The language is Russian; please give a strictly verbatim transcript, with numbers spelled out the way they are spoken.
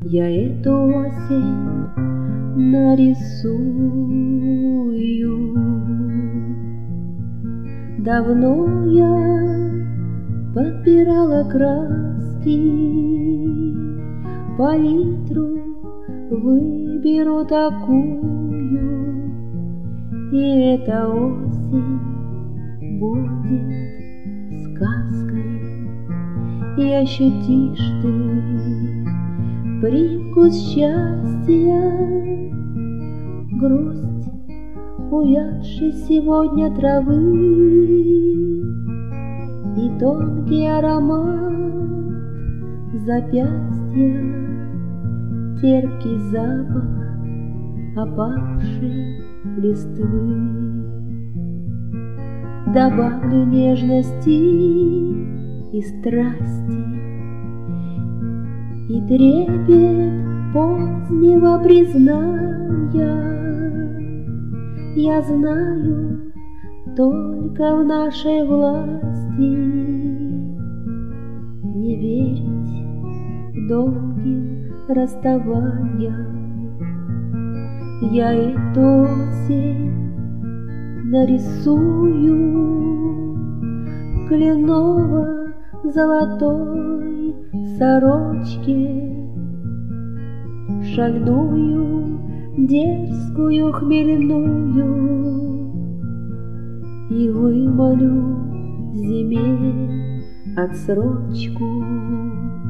Я эту осень нарисую. Давно я подбирала краски, палитру выберу такую, и эта осень будет сказкой, и ощутишь ты привкус счастья. Грусть увядшей сегодня травы и тонкий аромат запястья, терпкий запах опавшей листвы. Добавлю нежности и страсти, и трепет позднего признания. Я знаю, только в нашей власти не верить долгим расставаниям. Я эту осень нарисую в кленово-золотой сорочке, шальную, дерзкую, хмельную, и вымолю зиме отсрочку.